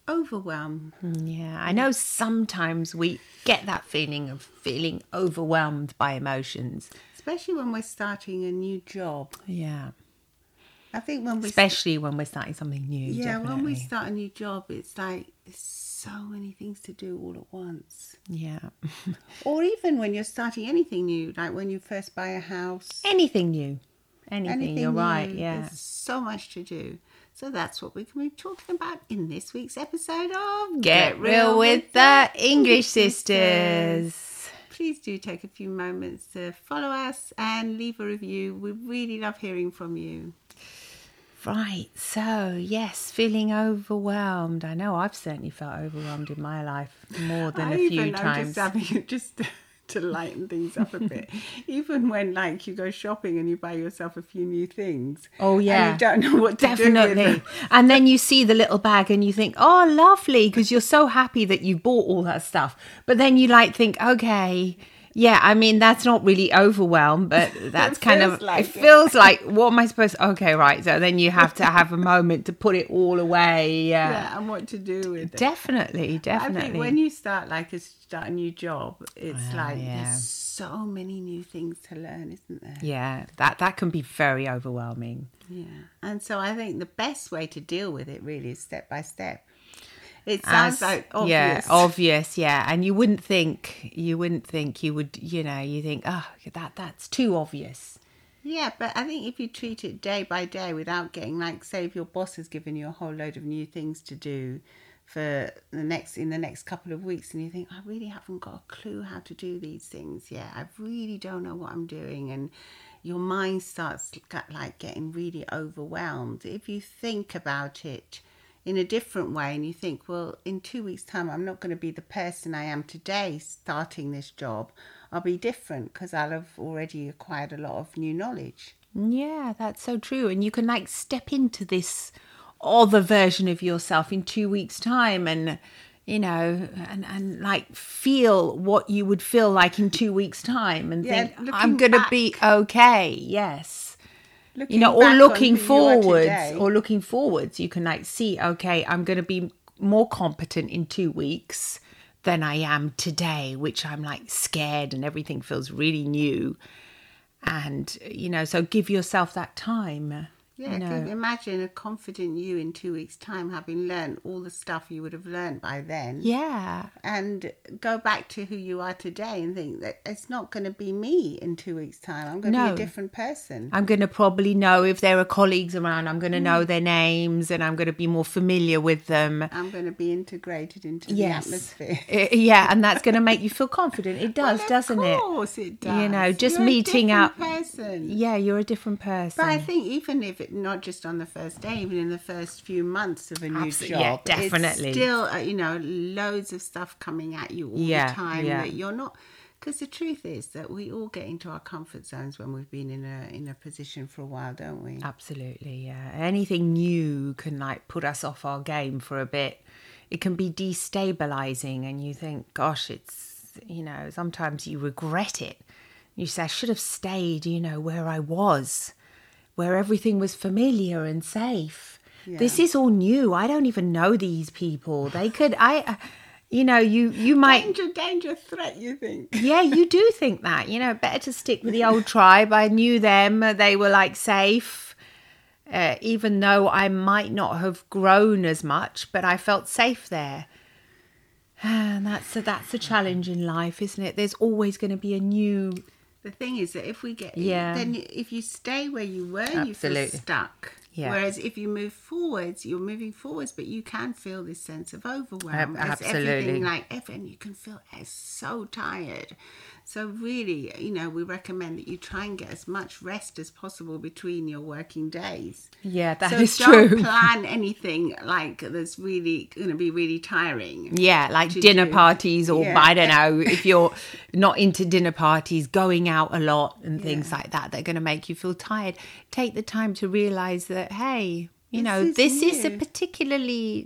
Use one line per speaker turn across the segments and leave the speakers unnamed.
overwhelm.
Yeah, I know sometimes we get that feeling of feeling overwhelmed by emotions.
Especially when we're starting a new job.
Yeah.
I think when
Especially when we're starting something new, definitely.
when we start a new job, it's like there's so many things to do all at once.
Yeah.
Or even when you're starting anything new, like when you first buy a house.
Anything new. Anything, you're
new,
right, yeah.
There's so much to do. So that's what we're going to be talking about in this week's episode of
Get Real with the English Sisters.
Please do take a few moments to follow us and leave a review. We really love hearing from you.
Right, so yes, feeling overwhelmed. I know I've certainly felt overwhelmed in my life more than a few times.
Just to lighten things up a bit. Even when like you go shopping and you buy yourself a few new things.
Oh yeah.
And you don't know what to do with them.
And then you see the little bag and you think, oh, lovely, because you're so happy that you bought all that stuff. But then you like think, okay, yeah, I mean, that's not really overwhelmed, but that's it feels like, what am I supposed to, okay, right. So then you have to have a moment to put it all away.
Yeah, and what to do with it.
Definitely.
I think when you start a new job, it's there's so many new things to learn, isn't there?
Yeah, that can be very overwhelming.
Yeah, and so I think the best way to deal with it really is step by step. It sounds like obvious.
Yeah, obvious, yeah. And you wouldn't think you would, you think, oh, that's too obvious.
Yeah, but I think if you treat it day by day without getting, like, say if your boss has given you a whole load of new things to do in the next couple of weeks, and you think, I really haven't got a clue how to do these things yet. I really don't know what I'm doing. And your mind starts getting really overwhelmed. If you think about it in a different way and you think, well, in 2 weeks' time, I'm not going to be the person I am today starting this job. I'll be different because I'll have already acquired a lot of new knowledge.
Yeah, that's so true. And you can step into this other version of yourself in 2 weeks' time and, and feel what you would feel like in 2 weeks' time and think, I'm going to be okay. Yes. Looking forwards, you can see, okay, I'm going to be more competent in 2 weeks than I am today, which I'm scared and everything feels really new. And, so give yourself that time.
Yeah, imagine a confident you in 2 weeks' time having learned all the stuff you would have learned by then.
Yeah.
And go back to who you are today and think that it's not going to be me in 2 weeks' time. I'm going to be a different person.
I'm going to probably know if there are colleagues around. I'm going to know their names and I'm going to be more familiar with them.
I'm going to be integrated into the atmosphere.
Yeah, and that's going to make you feel confident. It does, doesn't it?
Of course it does.
Just
you're
meeting up.
Person.
Yeah, you're a different person.
But I think even if not just on the first day, even in the first few months of a new job,
yeah, definitely.
It's still, loads of stuff coming at you all the time that you're not. Because the truth is that we all get into our comfort zones when we've been in a position for a while, don't we?
Absolutely, yeah. Anything new can put us off our game for a bit. It can be destabilizing, and you think, gosh, it's sometimes you regret it. You say, I should have stayed, where I was, where everything was familiar and safe. Yeah. This is all new. I don't even know these people. They could, you might...
Danger, threat, you think.
Yeah, you do think that. Better to stick with the old tribe. I knew them. They were safe. Even though I might not have grown as much, but I felt safe there. And that's a challenge in life, isn't it? There's always going to be a new...
The thing is that then if you stay where you were, you feel stuck. Yeah. Whereas if you move forwards, you're moving forwards, but you can feel this sense of overwhelm.
Absolutely.
Everything you can feel so tired. So really, we recommend that you try and get as much rest as possible between your working days.
Yeah, that is true.
Don't plan anything that's really going to be really tiring.
Yeah, dinner parties or, I don't know, if you're not into dinner parties, going out a lot and things like that, they're going to make you feel tired. Take the time to realise that, hey... this is a particularly,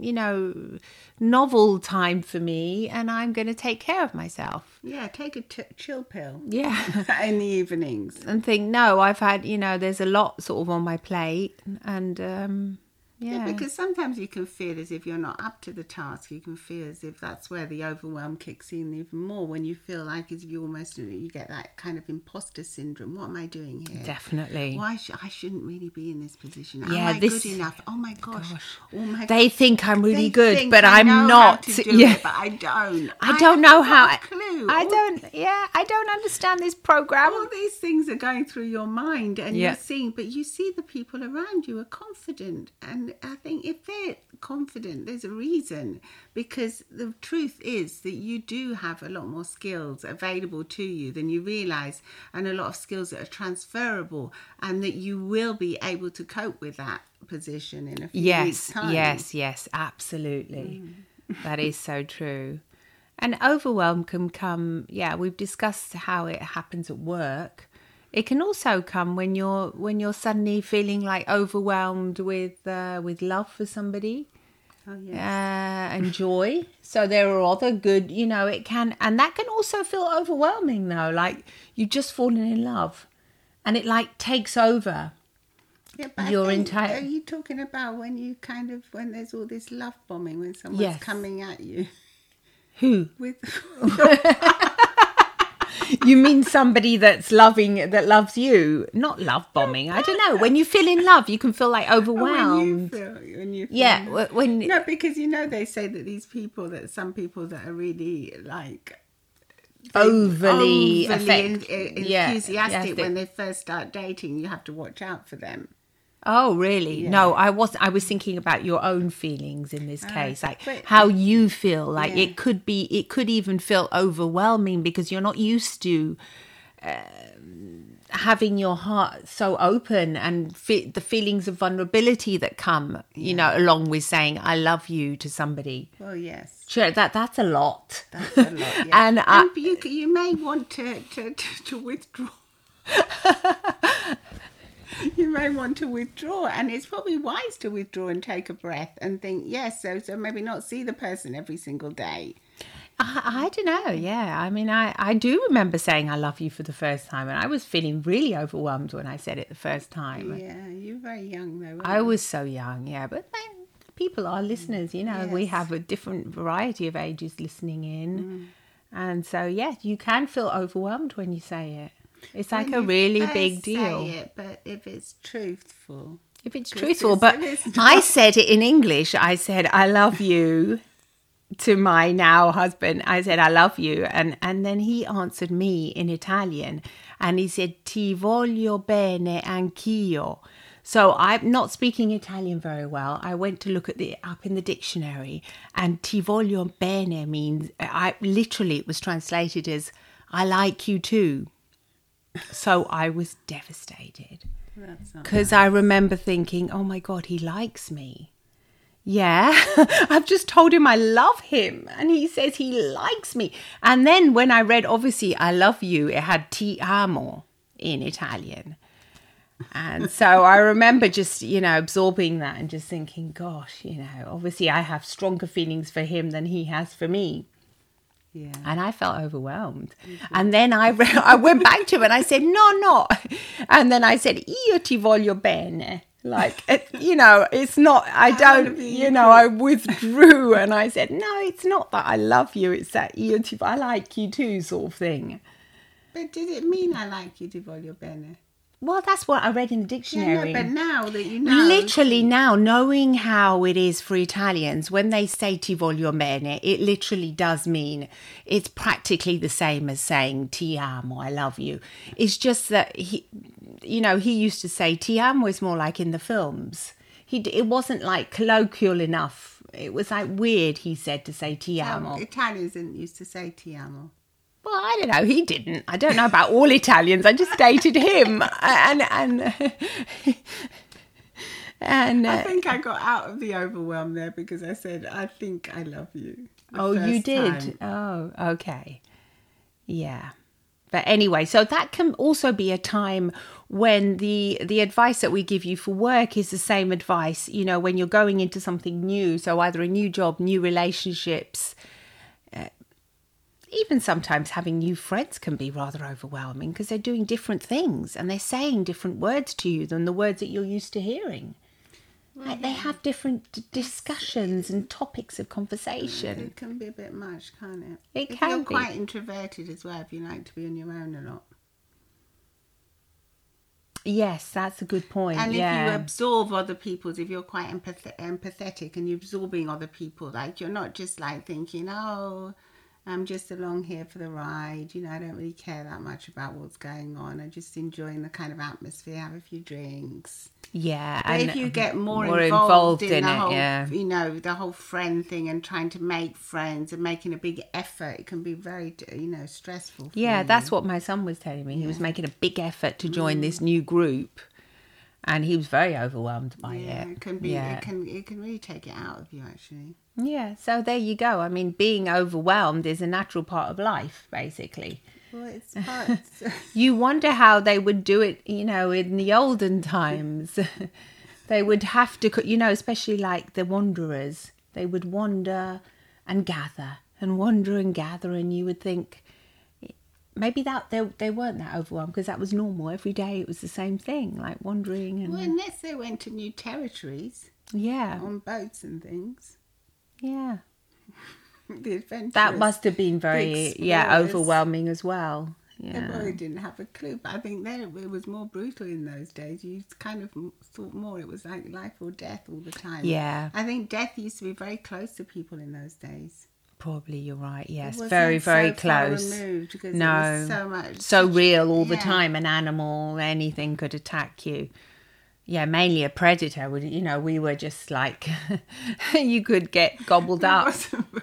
novel time for me and I'm going to take care of myself.
Yeah, take a chill pill.
Yeah.
In the evenings.
And think, no, I've had, there's a lot sort of on my plate and, Yeah.
Because sometimes you can feel as if you're not up to the task. You can feel as if that's where the overwhelm kicks in even more, when you feel like as if you get that kind of imposter syndrome. What am I doing here?
Definitely.
Why I shouldn't really be in this position.
Yeah,
am I good enough? Oh my gosh. Oh my
They think I'm really
They
good,
think
but
I
I'm
know
not.
how to do
Yeah.
it, but I don't.
I don't know
haven't
how.
got a clue.
I don't understand this program.
All these things are going through your mind, and
Yeah.
you're seeing, but you see the people around you are confident. And I think if they're confident, there's a reason, because the truth is that you do have a lot more skills available to you than you realize, and a lot of skills that are transferable, and that you will be able to cope with that position in a few weeks' time.
Yes, absolutely. That is so true. And overwhelm can come, we've discussed how it happens at work. It can also come when you're suddenly feeling like overwhelmed with love for somebody.
Oh, yes.
And joy. So there are other good, it can, and that can also feel overwhelming though. Like you've just fallen in love and it like takes over.
Yeah, but
Your
I think,
entire-
are you talking about when there's all this love bombing, when someone's
Yes.
coming at you
Who?
with
You mean somebody that loves you, not love bombing. I don't know. When you feel in love, you can feel like overwhelmed.
when you feel
Yeah, when
no, because they say that some people that are really like
overly
enthusiastic when they first start dating, you have to watch out for them.
Oh, really?
Yeah.
No, I was thinking about your own feelings in this case, like
but-
how you feel. Like
Yeah.
it could even feel overwhelming because you're not used to having your heart so open, and the feelings of vulnerability that come, along with saying "I love you" to somebody.
Well, yes.
Sure, that's a lot.
That's a lot, yeah.
And
you may want to withdraw. You may want to withdraw, and it's probably wise to withdraw and take a breath and think, yes, so maybe not see the person every single day.
I don't know. Yeah. I mean, I do remember saying I love you for the first time, and I was feeling really overwhelmed when I said it the first time.
Yeah, you're very young though.
I was so young, yeah. But people are listeners, we
Yes.
have a different variety of ages listening in. And so, you can feel overwhelmed when you say it. It's like
When
a
you
really
first
big deal.
say it, but if it's truthful.
If it's
'Cause
truthful,
it's-
but
it is
I
not.
said it in English. I said, I love you to my now husband. I said, I love you. And then he answered me in Italian and he said, ti voglio bene anch'io. So I'm not speaking Italian very well. I went to look up in the dictionary, and ti voglio bene means, it was translated as, I like you too. So I was devastated.
That's not
Because I remember thinking, oh my God, he likes me. Yeah, I've just told him I love him and he says he likes me. And then when I read, obviously, I love you, it had ti amo in Italian. And so I remember just, absorbing that and just thinking, gosh, obviously I have stronger feelings for him than he has for me.
Yeah.
And I felt overwhelmed. And then I went back to him and I said, no. And then I said, io ti voglio bene. Like, it's not, I don't, I withdrew and I said, no, it's not that I love you. It's that I like you too sort of thing.
But did it mean I like you, ti voglio bene?
Well, that's what I read in the dictionary.
Yeah, no, but now that you know.
Literally now, knowing how it is for Italians, when they say ti voglio bene, it literally does mean, it's practically the same as saying ti amo, I love you. It's just that he used to say ti amo is more like in the films. It wasn't like colloquial enough. It was like weird, he said, to say ti amo.
Italians didn't used to say ti amo.
Well, I don't know. He didn't. I don't know about all Italians. I just dated him, and
I think I got out of the overwhelm there because I said, I think I love you.
You did.
Time.
Oh, okay. Yeah. But anyway, so that can also be a time when the advice that we give you for work is the same advice, when you're going into something new. So either a new job, new relationships. Even sometimes having new friends can be rather overwhelming because they're doing different things and they're saying different words to you than the words that you're used to hearing. Like they have different discussions and topics of conversation.
It can be a bit much, can't it?
It
if
can
you're
be.
quite introverted as well, if you like to be on your own a lot.
Yes, that's a good point.
And
yeah.
if you absorb other people's, if you're quite empathetic and you're absorbing other people, like you're not just like thinking, oh, I'm just along here for the ride. You know, I don't really care that much about what's going on. I'm just enjoying the kind of atmosphere, have a few drinks.
Yeah,
But
and
if you get more
involved
in the
it,
whole,
yeah.
you know, the whole friend thing and trying to make friends and making a big effort, it can be very, you know, stressful. For
Yeah,
you.
that's what my son was telling me. He was making a big effort to join this new group, and he was very overwhelmed by it.
It can be. Yeah. It can really take it out of you, actually.
Yeah, so there you go. I mean, being overwhelmed is a natural part of life, basically.
Well, it's part.
You wonder how they would do it, you know, in the olden times. They would have to, you know, especially like the wanderers. They would wander and gather and wander and gather, and you would think maybe that they weren't that overwhelmed because that was normal. Every day it was the same thing, like wandering and.
Well, unless they went to new territories.
Yeah.
On boats and things.
Yeah.
The adventurers.
That must have been very, overwhelming as well. Yeah.
They probably didn't have a clue, but I think then it was more brutal in those days. You kind of thought more it was like life or death all the time.
Yeah.
I think death used to be very close to people in those days.
Probably you're right. Yes,
It
very, very
so far
close.
removed because
no,
it was so much,
so real all the time. An animal, anything could attack you. Yeah, mainly a predator. You know, we were just like you could get gobbled up.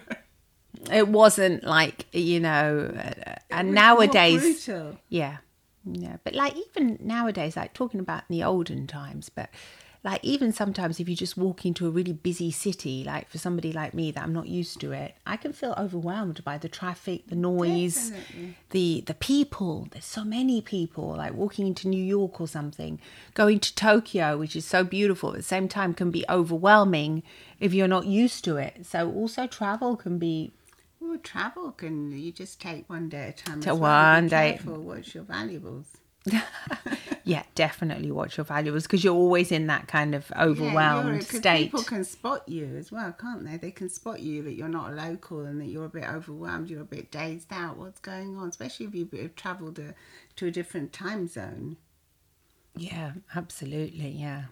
It wasn't like, you know, and nowadays,
more brutal.
yeah, but like even nowadays, like talking about in the olden times, but like even sometimes if you just walk into a really busy city, like for somebody like me that I'm not used to it, I can feel overwhelmed by the traffic, the noise,
Definitely.
the people. There's so many people, like walking into New York or something, going to Tokyo, which is so beautiful, at the same time can be overwhelming if you're not used to it. So also travel can be.
Well, travel can, you just take one day at a time.
To
as well.
one
Be
day.
careful, watch your valuables.
Yeah, definitely watch your valuables because you're always in that kind of overwhelmed state.
People can spot you as well, can't they? They can spot you that you're not a local and that you're a bit overwhelmed, you're a bit dazed out. What's going on? Especially if you've travelled to a different time zone.
Yeah, absolutely, yeah.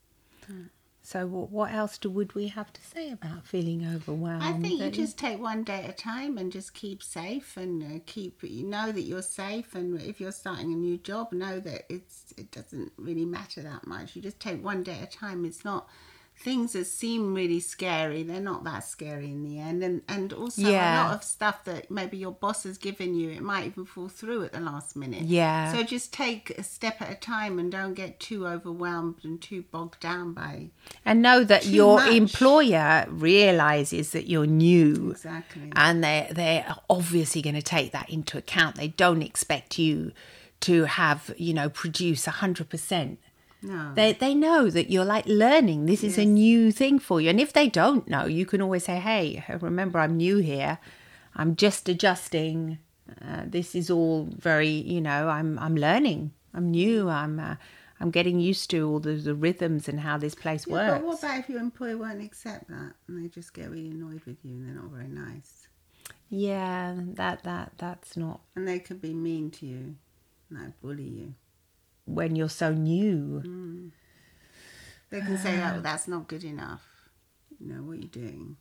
So what else would we have to say about feeling overwhelmed?
I think you just take one day at a time and just keep safe and know that you're safe. And if you're starting a new job, know that it doesn't really matter that much. You just take one day at a time. It's not things that seem really scary. They're not that scary in the end. And also a lot of stuff that maybe your boss has given you, it might even fall through at the last minute.
Yeah.
So just take a step at a time and don't get too overwhelmed and too bogged down by.
And know that your employer realizes that you're new.
Exactly.
And they're obviously going to take that into account. They don't expect you to have, you know, produce 100%.
No.
They know that you're like learning. This is a new thing for you. And if they don't know, you can always say, hey, remember, I'm new here. I'm just adjusting. This is all very, you know, I'm learning. I'm new. I'm getting used to all the rhythms and how this place works.
But what about if your employer won't accept that and they just get really annoyed with you and they're not very nice?
Yeah, that's not.
And they could be mean to you, like bully you.
When you're so new.
They can say, oh, that's not good enough. You know, what are you doing?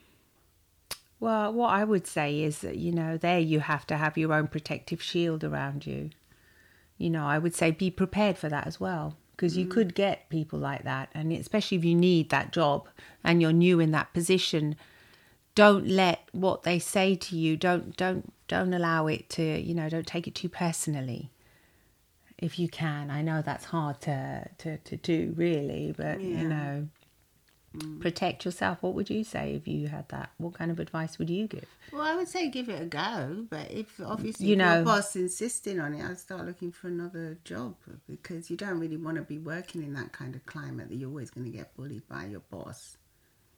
Well, what I would say is that, you know, there you have to have your own protective shield around you. You know, I would say be prepared for that as well. Because you could get people like that. And especially if you need that job and you're new in that position, don't let what they say to you, don't allow it to, you know, don't take it too personally. If you can. I know that's hard to do, really, but, you know, protect yourself. What would you say if you had that? What kind of advice would you give?
Well, I would say give it a go, but if obviously
you know,
your boss insisting on it, I'd start looking for another job because you don't really want to be working in that kind of climate that you're always going to get bullied by your boss.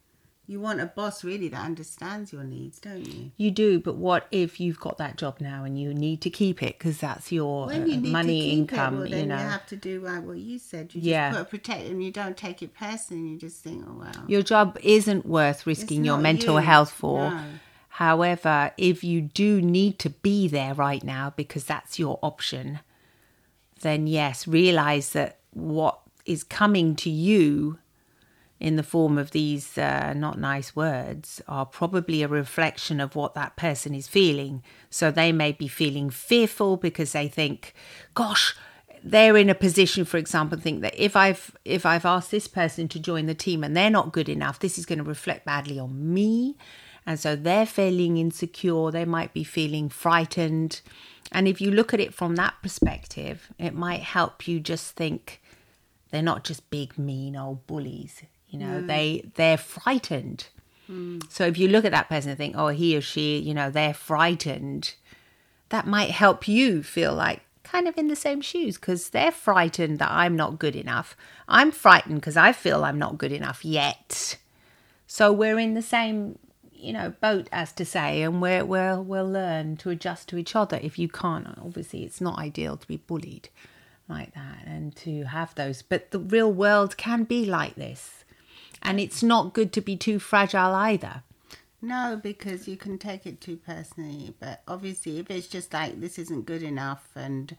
You want a boss really that understands your needs, don't you?
You do, but what if you've got that job now and you need to keep it because that's your
When you need
money,
to keep
income,
it, well, then
you know.
you have to do like what you said. You
Yeah.
just put a protect, and you don't take it personally. You just think, oh well.
Your job isn't worth risking your
not
mental
you.
health for.
No.
However, if you do need to be there right now because that's your option, then yes, realize that what is coming to you in the form of these not nice words are probably a reflection of what that person is feeling. So they may be feeling fearful because they think, gosh, they're in a position, for example, think that if I've asked this person to join the team and they're not good enough, this is going to reflect badly on me. And so they're feeling insecure. They might be feeling frightened. And if you look at it from that perspective, it might help you just think they're not just big, mean old bullies. You know, they're frightened. So if you look at that person and think, oh, he or she, you know, they're frightened, that might help you feel like kind of in the same shoes because they're frightened that I'm not good enough. I'm frightened because I feel I'm not good enough yet. So we're in the same, you know, boat, as to say, and we'll learn to adjust to each other. If you can't, obviously it's not ideal to be bullied like that and to have those. But the real world can be like this. And it's not good to be too fragile either.
No, because you can take it too personally. But obviously, if it's just like this isn't good enough, and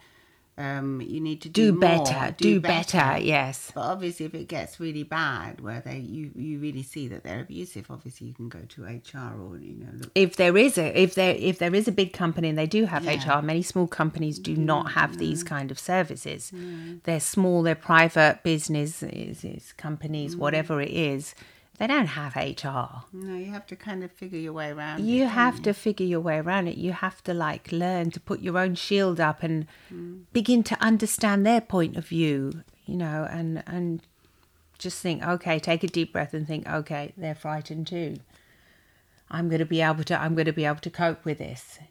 you need to do more,
better, do better. Yes.
But obviously, if it gets really bad, where you really see that they're abusive, obviously you can go to HR or look.
If there is a big company and they do have HR, many small companies do not have these kind of services. They're small, they're private businesses, companies, whatever it is. They don't have HR.
No, you have to kind of figure your way around
You have to figure your way around it. You have to learn to put your own shield up and begin to understand their point of view, and just think, okay, take a deep breath and think, okay, they're frightened too. I'm going to be able to cope with this.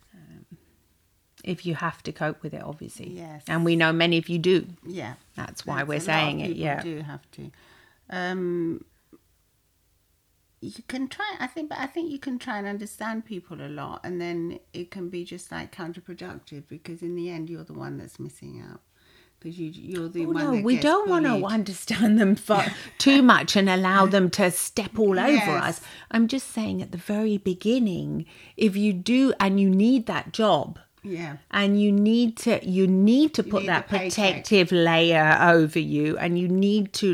If you have to cope with it, obviously.
Yes.
And we know many of you do.
Yeah.
That's why we're saying it. Yeah.
Do have to. You can try. I think you can try and understand people a lot, and then it can be just counterproductive because in the end you're the one that's missing out because you're the one. No,
we don't want to understand them for too much and allow them to step all over us. I'm just saying at the very beginning, if you do and you need that job.
Yeah.
And you need to put that protective layer over you, and you need to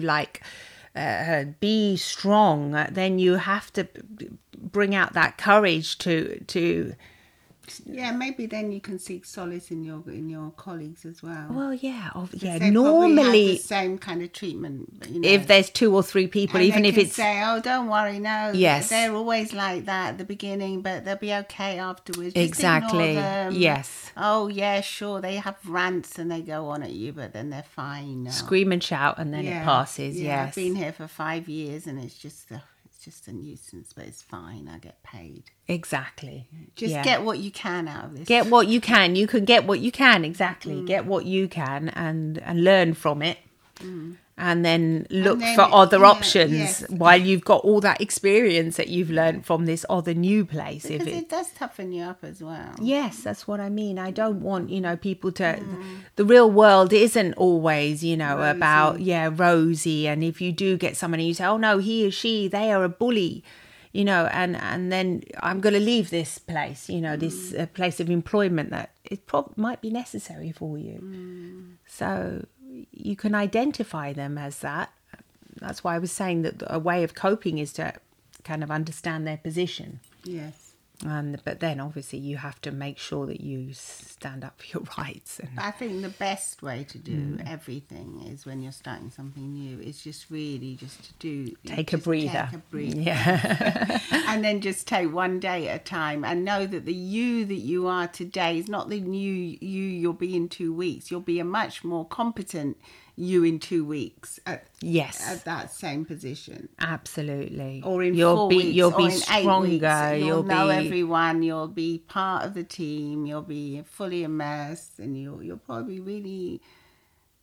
be strong. Then you have to bring out that courage to.
Yeah, maybe then you can seek solace in your colleagues as well.
Well, yeah,
normally have the same kind of treatment.
If there's 2 or 3 people,
and
even
they
if
can
it's
say, "Oh, don't worry, no,
yes,
they're always like that at the beginning, but they'll be okay afterwards." Just
exactly.
ignore them.
Yes.
Oh yeah, sure. They have rants and they go on at you, but then they're fine.
Scream and shout, and then it passes.
Yeah,
yes.
I've been here for 5 years, and it's just a nuisance, but it's fine. I get paid.
Exactly.
Just get what you can out of this.
Get what you can. You can get what you can. Exactly. Get what you can and learn from it. And then look for other options while you've got all that experience that you've learned from this other new place.
Because it does toughen you up as well.
Yes, that's what I mean. I don't want, people to... The real world isn't always, rosy. About, rosy. And if you do get someone and you say, oh, no, he or she, they are a bully, and then I'm going to leave this place, this place of employment that it might be necessary for you. So... you can identify them as that. That's why I was saying that a way of coping is to kind of understand their position.
Yes.
But then obviously you have to make sure that you stand up for your rights.
I think the best way to do everything is when you're starting something new is just really just to
take a breather.
Yeah. And then just take one day at a time and know that the you that you are today is not the new you you'll be in 2 weeks. You'll be a much more competent you in 2 weeks at that same position.
Absolutely.
Or in 4 weeks,
you'll be
or in
stronger.
8 weeks. You'll know everyone. You'll be part of the team. You'll be fully immersed, and you'll probably really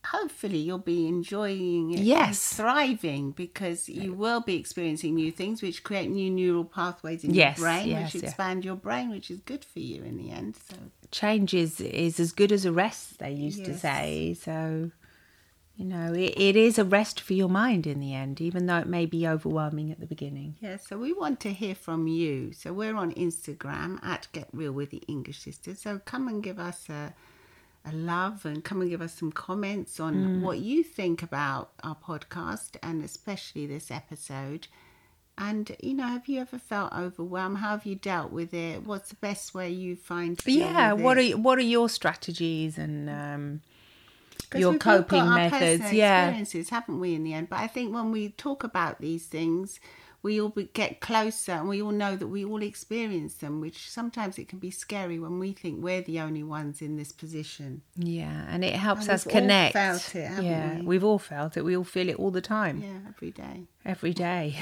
hopefully you'll be enjoying it
Yes.
and thriving, because you will be experiencing new things which create new neural pathways in your
Yes,
brain,
yes,
which
yeah.
expand your brain, which is good for you in the end. So
Change is as good as a rest, they used to
Yes.
say. So, you know, it is a rest for your mind in the end, even though it may be overwhelming at the beginning.
yeah, so we want to hear from you. So we're on Instagram at Get Real with the English Sisters. So come and give us a love, and come and give us some comments on what you think about our podcast, and especially this episode. And, you know, have you ever felt overwhelmed? How have you dealt with it? What's the best way you find to deal
Yeah,
with
what
it?
are your strategies and
'Cause
your
we've all
coping
got our
methods?
personal
Yeah.
experiences, haven't we, in the end? But I think when we talk about these things, we all get closer, and we all know that we all experience them, which sometimes it can be scary when we think we're the only ones in this position.
Yeah, and it helps
And
us
we've all
connect.
felt it, haven't
yeah,
we?
we've all felt it. We all feel it all the time,
Yeah, every day.
every day.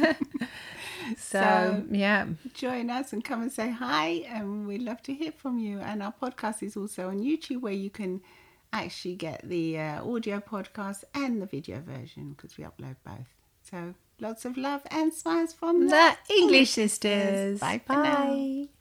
So-
yeah.
Join us and come and say hi, and we'd love to hear from you. And our podcast is also on YouTube, where you can actually get the audio podcast and the video version, because we upload both. So lots of love and smiles from
The English Sisters.
Bye for now.
Bye.